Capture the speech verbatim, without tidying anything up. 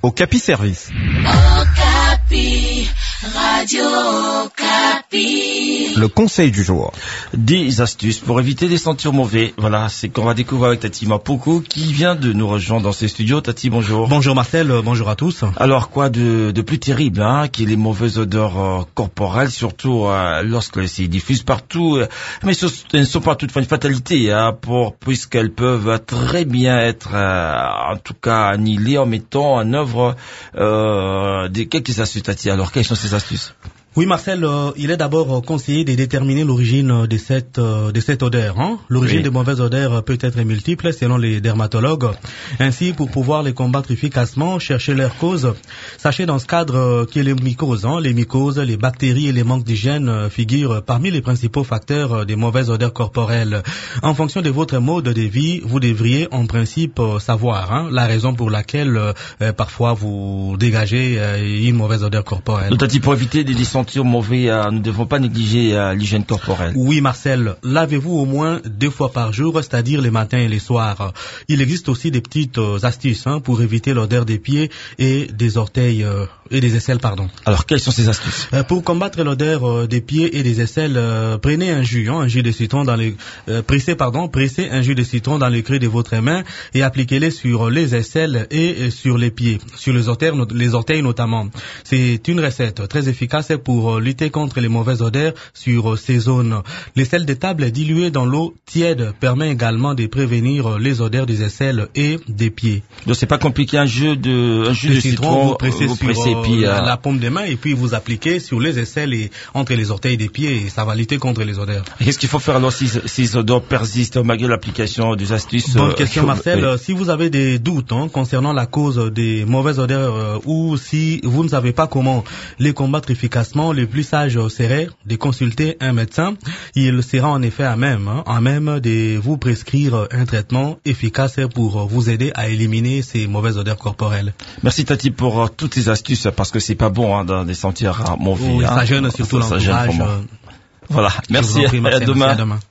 Okapi Service. Okapi, Radio Okapi. Le conseil du jour. Des astuces pour éviter de sentir mauvais. Voilà, c'est qu'on va découvrir avec Tati Mapoko qui vient de nous rejoindre dans ses studios. Tati, bonjour. Bonjour Marcel, bonjour à tous. Alors quoi de, de plus terrible, hein, qui est les mauvaises odeurs euh, corporelles, surtout euh, lorsqu'elles se diffusent partout. Euh, mais ce, elles ne sont pas toutefois une fatalité, hein, pour, puisqu'elles peuvent très bien être, euh, en tout cas, annihilées en mettant en œuvre euh, des quelques astuces, Tati. Alors quelles sont ces astuces? Oui Marcel, euh, il est d'abord conseillé de déterminer l'origine de cette euh, de cette odeur. Hein. L'origine oui. des mauvaises odeurs peut être multiple selon les dermatologues. Ainsi, pour pouvoir les combattre efficacement, chercher leur cause, sachez dans ce cadre euh, que les mycoses, hein, les mycoses, les bactéries et les manques d'hygiène euh, figurent parmi les principaux facteurs euh, des mauvaises odeurs corporelles. En fonction de votre mode de vie, vous devriez en principe euh, savoir hein, la raison pour laquelle euh, parfois vous dégagez euh, une mauvaise odeur corporelle. Donc, Tati, pour éviter des sentir mauvais, euh, nous ne devons pas négliger euh, l'hygiène corporelle. Oui Marcel, lavez-vous au moins deux fois par jour, c'est-à-dire les matins et les soirs. Il existe aussi des petites euh, astuces hein, pour éviter l'odeur des pieds et des orteils euh, et des aisselles, pardon. Alors quelles sont ces astuces? euh, Pour combattre l'odeur euh, des pieds et des aisselles, euh, prenez un jus, hein, un jus de citron dans les euh, pressez pardon, pressez un jus de citron dans le creux de votre main et appliquez-les sur les aisselles et sur les pieds, sur les orteils, les orteils notamment. C'est une recette très efficace pour pour lutter contre les mauvaises odeurs sur ces zones. Les sels de table dilués dans l'eau tiède permet également de prévenir les odeurs des aisselles et des pieds. Donc c'est pas compliqué, un jus de, un jus de, de citron, citron, vous pressez vous sur pressez, puis, la, euh... la paume des mains et puis vous appliquez sur les aisselles et entre les orteils des pieds et ça va lutter contre les odeurs. Qu'est-ce qu'il faut faire alors si ces odeurs persistent malgré l'application des astuces? Bonne question euh, Marcel. Oui. Si vous avez des doutes hein, concernant la cause des mauvaises odeurs euh, ou si vous ne savez pas comment les combattre efficacement, le plus sage serait de consulter un médecin. Il sera en effet à même, hein, à même de vous prescrire un traitement efficace pour vous aider à éliminer ces mauvaises odeurs corporelles. Merci Tati pour uh, toutes ces astuces parce que c'est pas bon hein, de, de sentir uh, mauvais. Oui, hein. Ça gêne surtout l'entourage. Voilà, merci, prie, à, à demain. À demain.